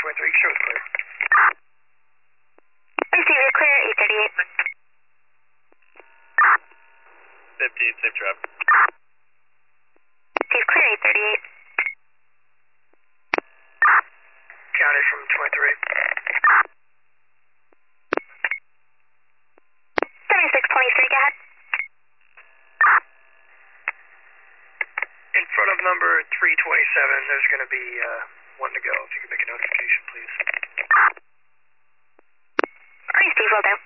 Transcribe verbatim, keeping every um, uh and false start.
twenty-three, show is clear. Hey Steve, you're clear at eight thirty-eight. fifteen, safe trap. Steve, clear eight thirty-eight. Counted from twenty-three. seventy-six twenty-three, go ahead. In front of number three twenty-seven, there's going to be uh, one to go. If you could make a notification, please. Alright, Steve, will do.